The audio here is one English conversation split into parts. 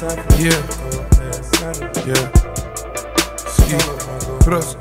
Yeah. Yeah. Ski. Plus.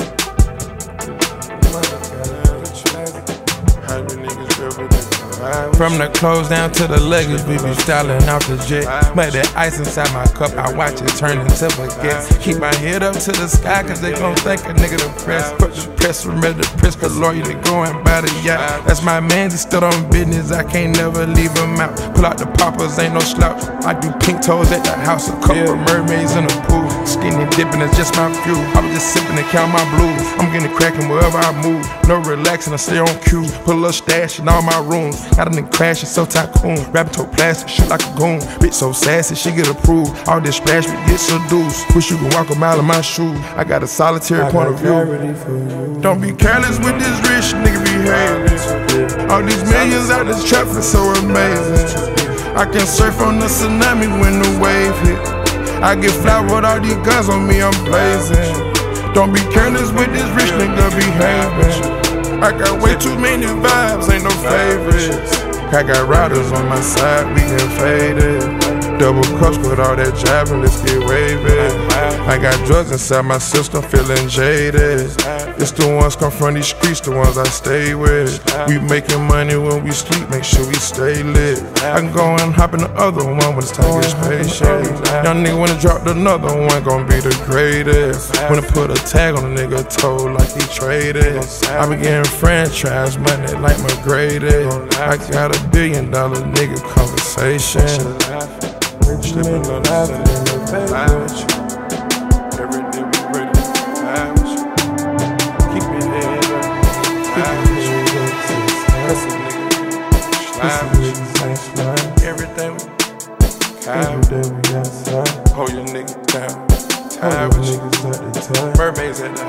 From the clothes down to the luggage, we be styling out the jet. But that ice inside my cup, I watch it turn into baguettes. Keep my head up to the sky, cause they gon' think a nigga depressed. Put the press, remember the press, cause lawyer, they going by the yacht. That's my man, he still on business, I can't never leave him out. Pull out the poppers, ain't no slouch. I do pink toes at the house, a couple of mermaids in the pool. Skinny dipping, it's just my fuel. I was just sipping and count my blues. I'm getting cracking wherever I move. No relaxing, I stay on cue. Put a little stash in all my rooms. Got a nigga crashing, so tycoon. Rapping to plastic, shit like a goon. Bitch so sassy, she get approved. All this trash, we get seduced. Wish you could walk a mile in my shoes. I got a solitary point of view. Don't be careless with this rich nigga behavior. All these millions out this traffic so amazing. I can surf on the tsunami when the wave hit. I get fly with all these guns on me, I'm blazing. Don't be careless with this rich nigga behaving. I got way too many vibes, ain't no favorites. I got riders on my side, we get faded. Double cups with all that driving, let's get wavy. I got drugs inside my system, feeling jaded. It's the ones come from these streets, the ones I stay with. We making money when we sleep, make sure we stay lit. I can go and hop in the other one when it's time to get patient. Young nigga wanna drop another one, gon' be the greatest. Wanna put a tag on a nigga toe like he traded. I be getting franchise money like my graded. I got $1 billion nigga conversation. Slipping on the sand, every day we ready to fly with you. Keep your head up, fly with you. Slide with you. Everything we outside. Hold your niggas down, tie with you. Mermaids at the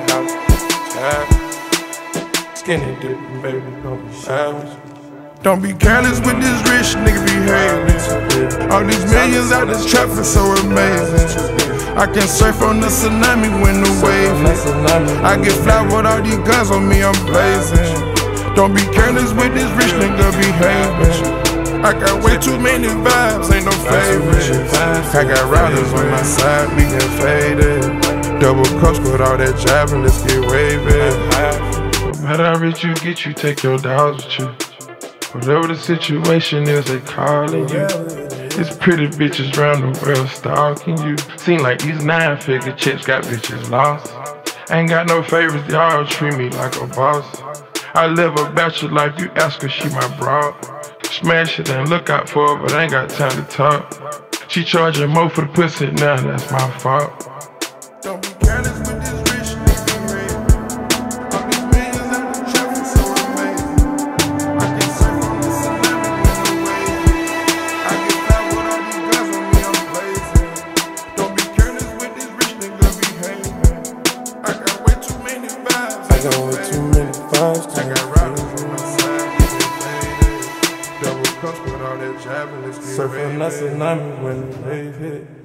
house, tie. Skinny dipping, baby, don't be shy with you. Don't be careless with this rich nigga behavior. All these millions out this traffic so amazing. I can surf on the tsunami when the wave hit. I get fly with all these guns on me, I'm blazing. Don't be careless with this rich nigga behaving. I got way too many vibes, ain't no favorites. I got riders on my side, we get faded. Double cups with all that driving, let's get wavy. No matter how rich you get, you take your dogs with you. Whatever the situation is, they calling you. It's pretty bitches round the world stalking you. Seem like these 9-figure chicks got bitches lost. Ain't got no favorites, y'all treat me like a boss. I live a bachelor life, you ask her, she my broad. Smash it and look out for her, but I ain't got time to talk. She charging more for the pussy, now that's my fault. Don't be careless with this rich nigga rate. All these millions out the traffic so amazing. I can surf on the tsunami when the wave hit. I get fly with all these guns on me, I'm blazing. Don't be careless with this rich nigga behaving. I got way too many vibes. I got way too many vibes. I got riders on my side, we get faded. Double cups with all that driving, let's get surfing the tsunami when the wave hit.